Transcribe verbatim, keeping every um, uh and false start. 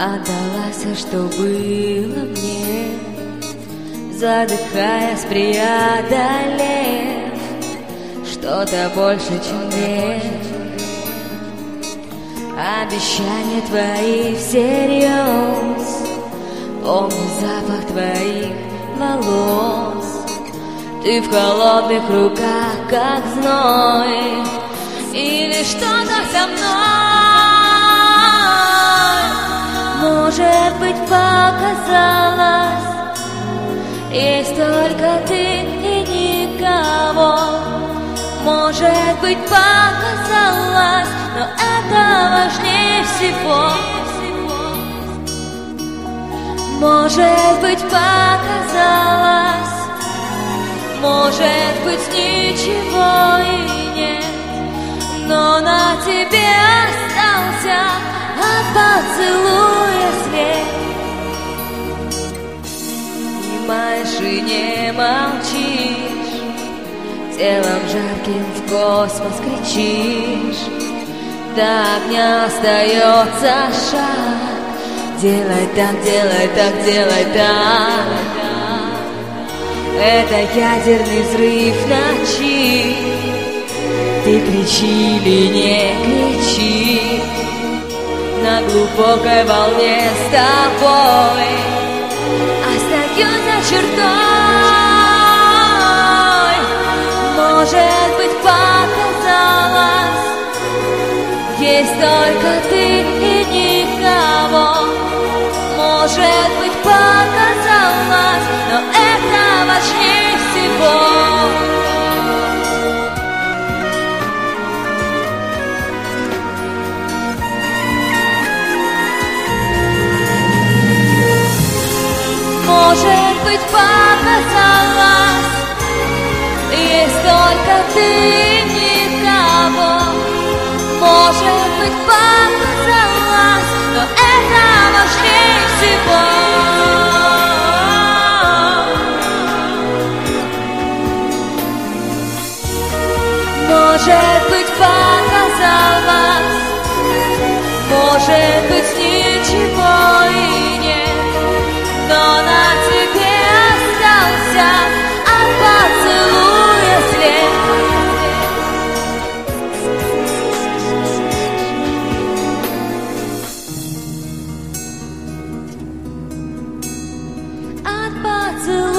Отдала все, что было мне, задыхаясь, преодолев что-то больше, чем грех. Обещания твои всерьез, помню запах твоих волос. Ты в холодных руках, как зной, или что-то со мной. Может быть, показалось, есть только ты и никого. Может быть, показалось, но это важнее всего. Может быть, показалось, может быть, ничего и нет, но на тебе остался от поцелуя след. Внимаешь и не молчишь, телом жарким в космос кричишь. До огня остается шаг. Делай так, делай так, делай так. Это ядерный взрыв ночи. Ты кричи или не кричи, на глубокой волне с тобой остаюсь за чертой. Может быть, показалось, есть только ты и никого. Может быть, показалось, но это важнее всего. Может быть, показалось, есть только ты и никого. Может быть, показалось, но это важнее всего. Может быть, показалось, может быть, ничего и нет, но на тебе остался от поцелуя след. От поцелуя